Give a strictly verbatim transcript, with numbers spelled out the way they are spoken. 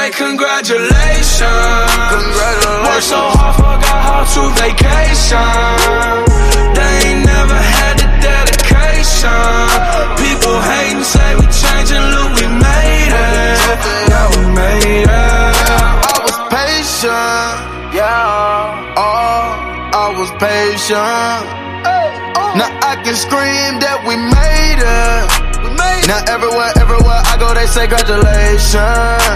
say congratulations. Congratulations. Worked so hard, forgot how to vacation. They ain't never had the dedication. People hating, say we changing, look, we made it. Yeah, we made it. I was patient, yeah. Oh, I was patient. Now I can scream that we made it. Now everywhere, everywhere I go, they say congratulations.